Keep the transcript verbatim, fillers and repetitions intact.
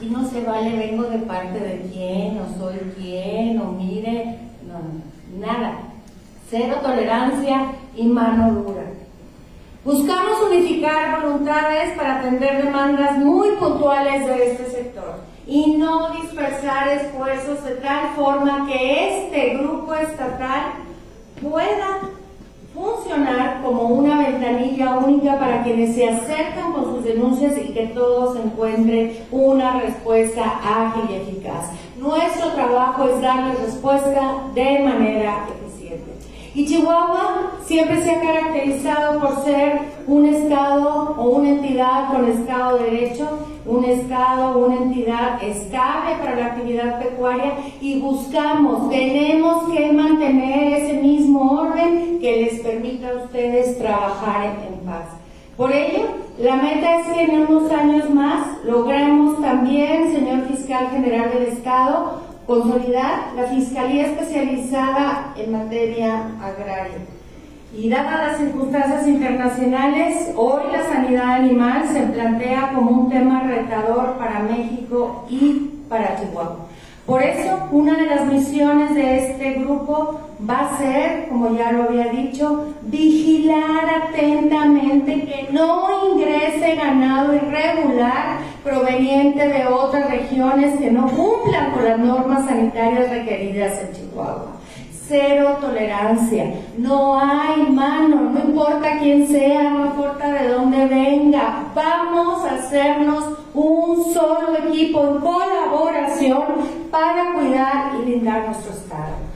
Y no se vale, vengo de parte de quién, o soy quién, o mire, no, nada. Cero tolerancia y mano dura. Buscamos unificar voluntades para atender demandas muy puntuales de este sector y no dispersar esfuerzos de tal forma que este grupo estatal pueda funcionar como una ventanilla única para quienes se acercan con sus denuncias y que todos encuentren una respuesta ágil y eficaz. Nuestro trabajo es darles respuesta de manera eficiente. Y Chihuahua siempre se ha caracterizado por ser un estado o una entidad con estado de derecho, un estado o una entidad estable para la actividad pecuaria, y buscamos, tenemos que mantener ese mismo orden que les permita a ustedes trabajar en, en paz. Por ello, la meta es que en unos años más logremos también, señor Fiscal General del Estado, consolidar la Fiscalía Especializada en Materia Agraria. Y dadas las circunstancias internacionales, hoy la sanidad animal se plantea como un tema retador para México y para Chihuahua. Por eso, una de las misiones de este grupo va a ser, como ya lo había dicho, vigilar atentamente que no ingrese ganado irregular proveniente de otras regiones que no cumplan con las normas sanitarias requeridas en Chihuahua. Cero tolerancia, no hay mano, no importa quién sea, no importa de dónde venga, vamos a hacernos un solo equipo en colaboración para cuidar y blindar nuestro estado.